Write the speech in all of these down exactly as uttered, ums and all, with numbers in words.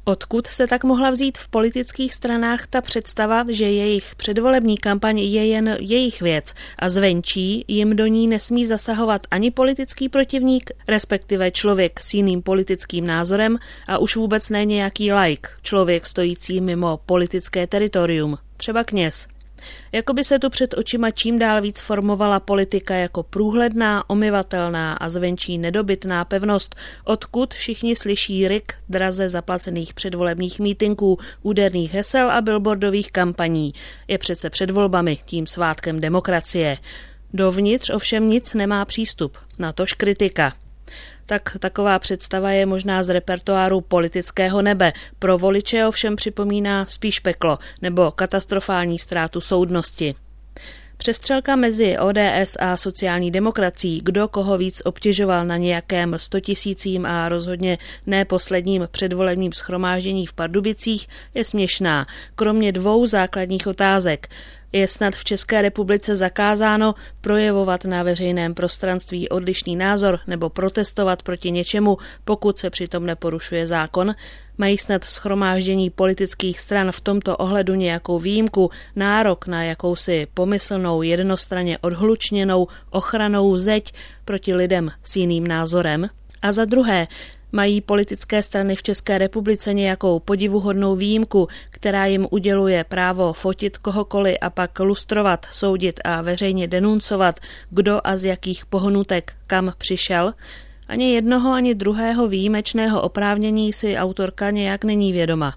Odkud se tak mohla vzít v politických stranách ta představa, že jejich předvolební kampaň je jen jejich věc a zvenčí jim do ní nesmí zasahovat ani politický protivník, respektive člověk s jiným politickým názorem a už vůbec ne nějaký laik, člověk stojící mimo politické teritorium, třeba kněz. Jakoby se tu před očima čím dál víc formovala politika jako průhledná, omyvatelná a zvenčí nedobytná pevnost, odkud všichni slyší ryk draze zaplacených předvolebních mítinků, úderných hesel a billboardových kampaní. Je přece před volbami tím svátkem demokracie. Dovnitř ovšem nic nemá přístup, natož kritika. Tak taková představa je možná z repertoáru politického nebe. Pro voliče ovšem připomíná spíš peklo nebo katastrofální ztrátu soudnosti. Přestřelka mezi O D S a sociální demokracií, kdo koho víc obtěžoval na nějakém stotisícím a rozhodně ne posledním předvolebním shromáždění v Pardubicích, je směšná, kromě dvou základních otázek. Je snad v České republice zakázáno projevovat na veřejném prostranství odlišný názor nebo protestovat proti něčemu, pokud se přitom neporušuje zákon? Mají snad shromáždění politických stran v tomto ohledu nějakou výjimku, nárok na jakousi pomyslnou, jednostranně odhlučněnou ochranou zeď proti lidem s jiným názorem? A za druhé, mají politické strany v České republice nějakou podivuhodnou výjimku, která jim uděluje právo fotit kohokoliv a pak lustrovat, soudit a veřejně denuncovat, kdo a z jakých pohnutek kam přišel? Ani jednoho, ani druhého výjimečného oprávnění si autorka nějak není vědoma.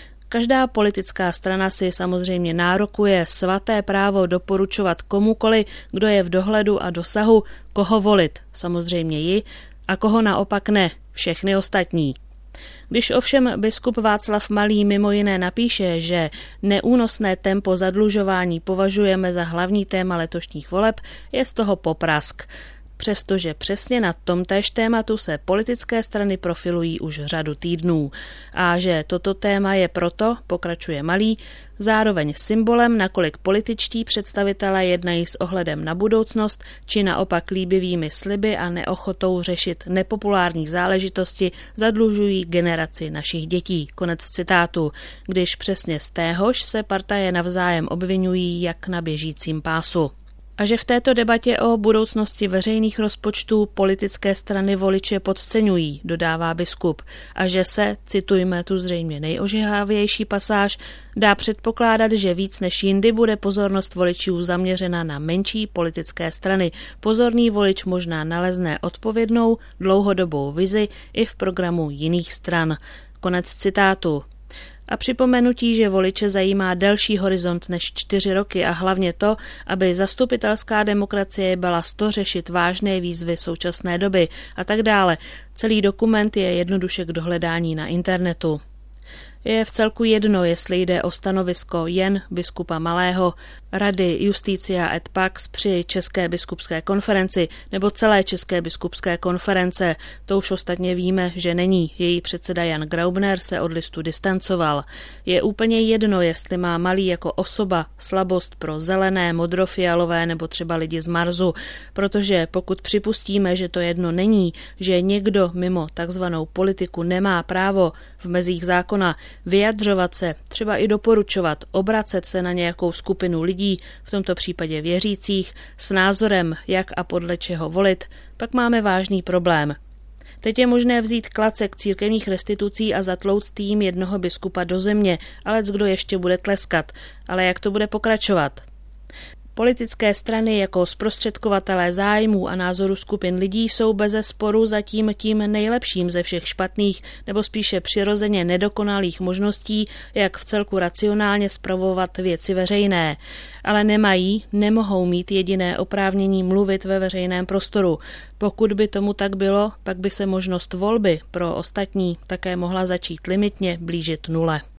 Každá politická strana si samozřejmě nárokuje svaté právo doporučovat komukoli, kdo je v dohledu a dosahu, koho volit, samozřejmě ji, a koho naopak ne, všechny ostatní. Když ovšem biskup Václav Malý mimo jiné napíše, že neúnosné tempo zadlužování považujeme za hlavní téma letošních voleb, je z toho poprask. Přestože přesně na tomtéž tématu se politické strany profilují už řadu týdnů. A že toto téma je proto, pokračuje Malý, zároveň symbolem, nakolik političtí představitelé jednají s ohledem na budoucnost, či naopak líbivými sliby a neochotou řešit nepopulární záležitosti zadlužují generaci našich dětí. Konec citátu. Když přesně z téhož se partaje navzájem obvinují jak na běžícím pásu. A že v této debatě o budoucnosti veřejných rozpočtů politické strany voliče podceňují, dodává biskup, a že se, citujme tu zřejmě nejožehavější pasáž, dá předpokládat, že víc než jindy bude pozornost voličů zaměřena na menší politické strany. Pozorný volič možná nalezne odpovědnou, dlouhodobou vizi i v programu jiných stran. Konec citátu. A připomenutí, že voliče zajímá delší horizont než čtyři roky a hlavně to, aby zastupitelská demokracie byla s to řešit vážné výzvy současné doby a tak dále. Celý dokument je jednoduše k dohledání na internetu. Je vcelku jedno, jestli jde o stanovisko jen biskupa Malého, Rady Justitia et Pax při České biskupské konferenci nebo celé České biskupské konference. To už ostatně víme, že není. Její předseda Jan Graubner se od listu distancoval. Je úplně jedno, jestli má Malý jako osoba slabost pro zelené, modrofialové nebo třeba lidi z Marsu, protože pokud připustíme, že to jedno není, že někdo mimo takzvanou politiku nemá právo v mezích zákona vyjadřovat se, třeba i doporučovat, obracet se na nějakou skupinu lidí, v tomto případě věřících, s názorem, jak a podle čeho volit, pak máme vážný problém. Teď je možné vzít klacek církevních restitucí a zatlouct tým jednoho biskupa do země, ale kdo ještě bude tleskat. Ale jak to bude pokračovat? Politické strany jako zprostředkovatelé zájmů a názorů skupin lidí jsou bezesporu zatím tím nejlepším ze všech špatných nebo spíše přirozeně nedokonalých možností, jak v celku racionálně spravovat věci veřejné. Ale nemají, nemohou mít jediné oprávnění mluvit ve veřejném prostoru. Pokud by tomu tak bylo, pak by se možnost volby pro ostatní také mohla začít limitně blížit nule.